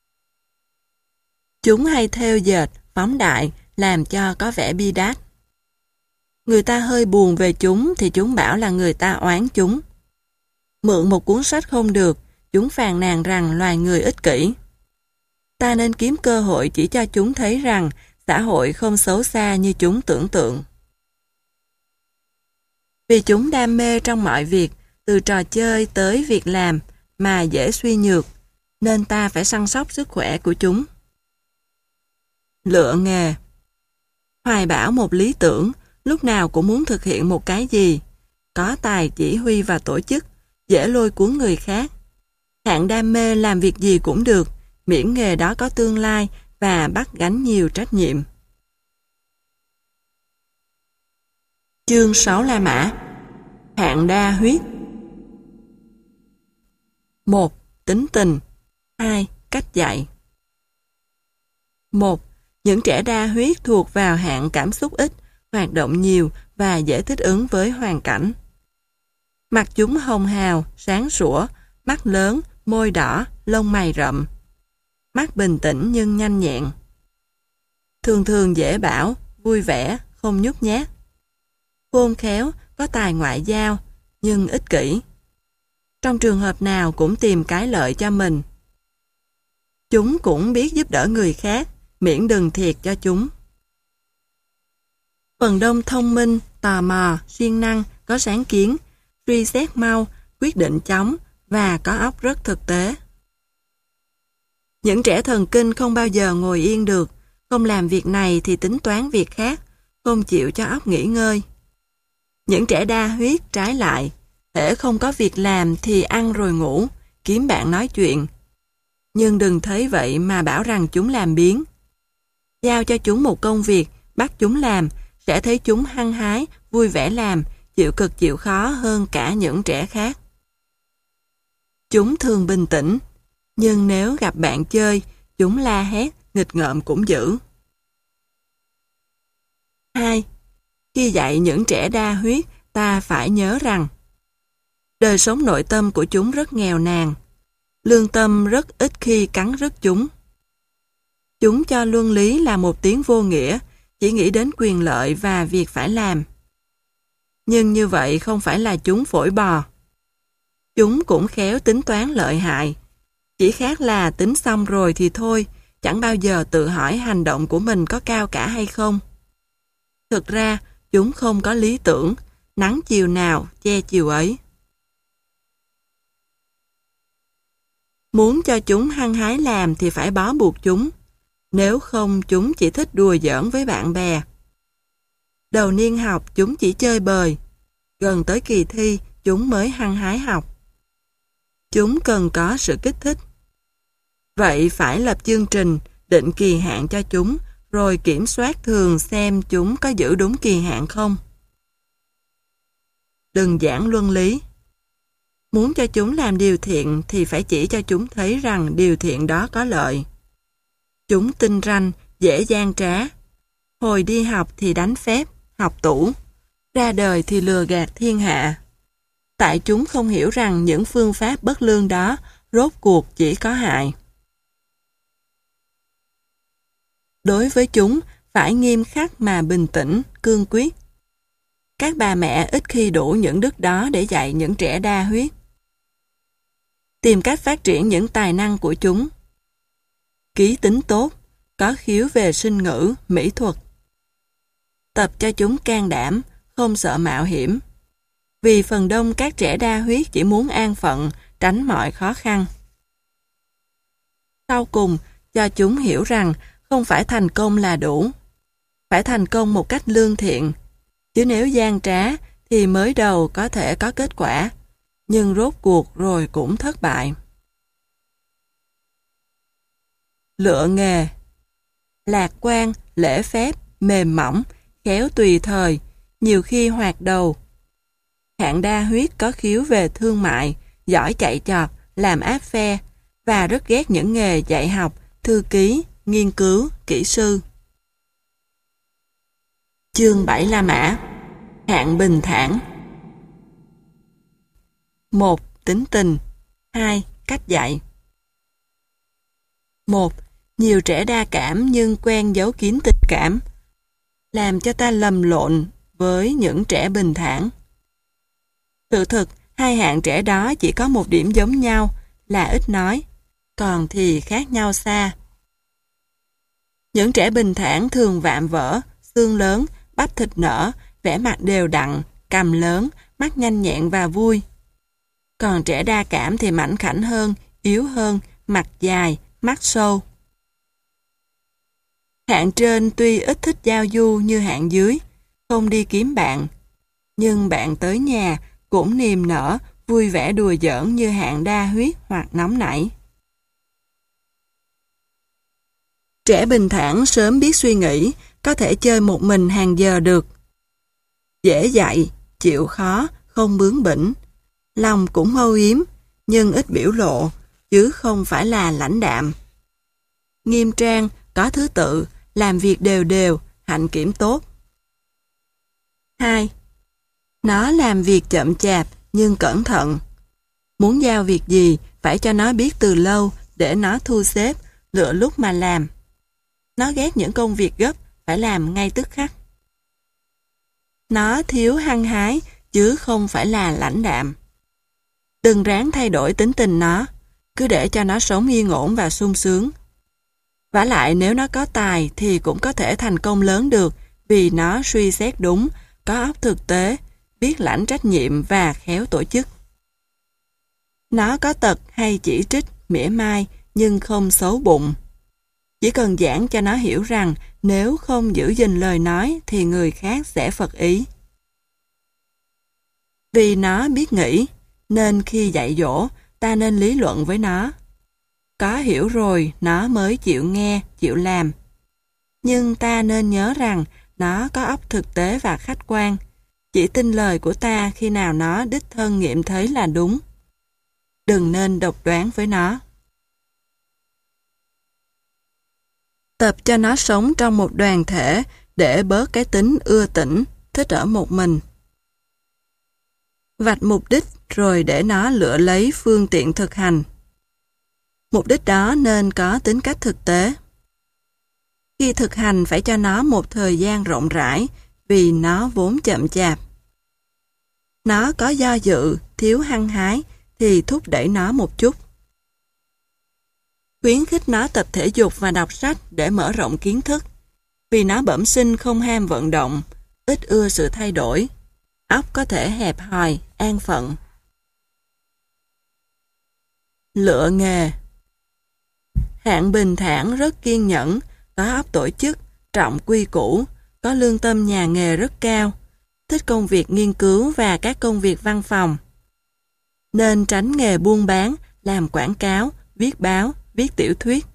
Chúng hay thêu dệt, phóng đại, làm cho có vẻ bi đát. Người ta hơi buồn về chúng thì chúng bảo là người ta oán chúng. Mượn một cuốn sách không được, chúng phàn nàn rằng loài người ích kỷ. Ta nên kiếm cơ hội chỉ cho chúng thấy rằng xã hội không xấu xa như chúng tưởng tượng. Vì chúng đam mê trong mọi việc, từ trò chơi tới việc làm, mà dễ suy nhược, nên ta phải săn sóc sức khỏe của chúng. Lựa nghề. Hoài bão một lý tưởng, lúc nào cũng muốn thực hiện một cái gì, có tài chỉ huy và tổ chức, dễ lôi cuốn người khác. Hạng đam mê làm việc gì cũng được, miễn nghề đó có tương lai và bắt gánh nhiều trách nhiệm. Chương sáu La Mã. Hạng đa huyết. một. Tính tình. hai. Cách dạy. một. Những trẻ đa huyết thuộc vào hạng cảm xúc ít, hoạt động nhiều và dễ thích ứng với hoàn cảnh. Mặt chúng hồng hào, sáng sủa, mắt lớn, môi đỏ, lông mày rậm. Mắt bình tĩnh nhưng nhanh nhẹn. Thường thường dễ bảo, vui vẻ, không nhút nhát. Khôn khéo, có tài ngoại giao, nhưng ích kỷ. Trong trường hợp nào cũng tìm cái lợi cho mình. Chúng cũng biết giúp đỡ người khác, miễn đừng thiệt cho chúng. Phần đông thông minh, tò mò, siêng năng, có sáng kiến, suy xét mau, quyết định chóng và có óc rất thực tế. Những trẻ thần kinh không bao giờ ngồi yên được, không làm việc này thì tính toán việc khác, không chịu cho óc nghỉ ngơi. Những trẻ đa huyết trái lại, hễ không có việc làm thì ăn rồi ngủ, kiếm bạn nói chuyện. Nhưng đừng thấy vậy mà bảo rằng chúng làm biếng. Giao cho chúng một công việc, bắt chúng làm, sẽ thấy chúng hăng hái, vui vẻ làm, chịu cực chịu khó hơn cả những trẻ khác. Chúng thường bình tĩnh, nhưng nếu gặp bạn chơi, chúng la hét, nghịch ngợm cũng dữ. hai. Khi dạy những trẻ đa huyết, ta phải nhớ rằng đời sống nội tâm của chúng rất nghèo nàn. Lương tâm rất ít khi cắn rứt chúng. Chúng cho luân lý là một tiếng vô nghĩa, chỉ nghĩ đến quyền lợi và việc phải làm. Nhưng như vậy không phải là chúng phổi bò. Chúng cũng khéo tính toán lợi hại. Chỉ khác là tính xong rồi thì thôi, chẳng bao giờ tự hỏi hành động của mình có cao cả hay không. Thực ra, chúng không có lý tưởng, nắng chiều nào che chiều ấy. Muốn cho chúng hăng hái làm thì phải bó buộc chúng. Nếu không, chúng chỉ thích đùa giỡn với bạn bè. Đầu niên học, chúng chỉ chơi bời. Gần tới kỳ thi, chúng mới hăng hái học. Chúng cần có sự kích thích. Vậy phải lập chương trình, định kỳ hạn cho chúng, rồi kiểm soát thường xem chúng có giữ đúng kỳ hạn không. Đừng giảng luân lý. Muốn cho chúng làm điều thiện thì phải chỉ cho chúng thấy rằng điều thiện đó có lợi. Chúng tinh ranh, dễ gian trá. Hồi đi học thì đánh phép, học tủ. Ra đời thì lừa gạt thiên hạ. Tại chúng không hiểu rằng những phương pháp bất lương đó rốt cuộc chỉ có hại. Đối với chúng, phải nghiêm khắc mà bình tĩnh, cương quyết. Các bà mẹ ít khi đủ những đức đó để dạy những trẻ đa huyết. Tìm cách phát triển những tài năng của chúng. Ký tính tốt, có khiếu về sinh ngữ, mỹ thuật. Tập cho chúng can đảm, không sợ mạo hiểm. Vì phần đông các trẻ đa huyết chỉ muốn an phận, tránh mọi khó khăn. Sau cùng, cho chúng hiểu rằng không phải thành công là đủ. Phải thành công một cách lương thiện. Chứ nếu gian trá thì mới đầu có thể có kết quả, nhưng rốt cuộc rồi cũng thất bại. Lựa nghề. Lạc quan, lễ phép, mềm mỏng, khéo tùy thời, nhiều khi hoạt đầu. Hạng đa huyết có khiếu về thương mại, giỏi chạy chọt, làm áp phe, và rất ghét những nghề dạy học, thư ký, nghiên cứu, kỹ sư. Chương bảy La Mã. Hạng bình thản. một. Tính tình. hai. Cách dạy. một. Nhiều trẻ đa cảm nhưng quen giấu kín tình cảm, làm cho ta lầm lộn với những trẻ bình thản. Sự thực, hai hạng trẻ đó chỉ có một điểm giống nhau là ít nói, còn thì khác nhau xa. Những trẻ bình thản thường vạm vỡ, xương lớn, bắp thịt nở, vẻ mặt đều đặn, cằm lớn, mắt nhanh nhẹn và vui. Còn trẻ đa cảm thì mảnh khảnh hơn, yếu hơn, mặt dài, mắt sâu. Hạng trên tuy ít thích giao du như hạng dưới, không đi kiếm bạn, nhưng bạn tới nhà cũng niềm nở, vui vẻ đùa giỡn như hạng đa huyết hoặc nóng nảy. Trẻ bình thản sớm biết suy nghĩ, có thể chơi một mình hàng giờ được. Dễ dạy, chịu khó, không bướng bỉnh. Lòng cũng âu yếm, nhưng ít biểu lộ, chứ không phải là lãnh đạm. Nghiêm trang, có thứ tự, làm việc đều đều, hạnh kiểm tốt. hai. Nó làm việc chậm chạp nhưng cẩn thận. Muốn giao việc gì phải cho nó biết từ lâu để nó thu xếp, lựa lúc mà làm. Nó ghét những công việc gấp phải làm ngay tức khắc. Nó thiếu hăng hái chứ không phải là lãnh đạm. Đừng ráng thay đổi tính tình nó, cứ để cho nó sống yên ổn và sung sướng. Vả lại nếu nó có tài thì cũng có thể thành công lớn được vì nó suy xét đúng, có óc thực tế, biết lãnh trách nhiệm và khéo tổ chức. Nó có tật hay chỉ trích, mỉa mai nhưng không xấu bụng. Chỉ cần giảng cho nó hiểu rằng nếu không giữ gìn lời nói thì người khác sẽ phật ý. Vì nó biết nghĩ, nên khi dạy dỗ, ta nên lý luận với nó. Có hiểu rồi, nó mới chịu nghe, chịu làm. Nhưng ta nên nhớ rằng nó có óc thực tế và khách quan. Chỉ tin lời của ta khi nào nó đích thân nghiệm thấy là đúng. Đừng nên độc đoán với nó. Tập cho nó sống trong một đoàn thể để bớt cái tính ưa tĩnh, thích ở một mình. Vạch mục đích rồi để nó lựa lấy phương tiện thực hành. Mục đích đó nên có tính cách thực tế. Khi thực hành phải cho nó một thời gian rộng rãi vì nó vốn chậm chạp. Nó có do dự, thiếu hăng hái thì thúc đẩy nó một chút. Khuyến khích nó tập thể dục và đọc sách để mở rộng kiến thức. Vì nó bẩm sinh không ham vận động, ít ưa sự thay đổi. Óc có thể hẹp hòi, an phận. Lựa nghề. Hạng bình thản rất kiên nhẫn, có óc tổ chức, trọng quy củ, có lương tâm nhà nghề rất cao, thích công việc nghiên cứu và các công việc văn phòng. Nên tránh nghề buôn bán, làm quảng cáo, viết báo, viết tiểu thuyết.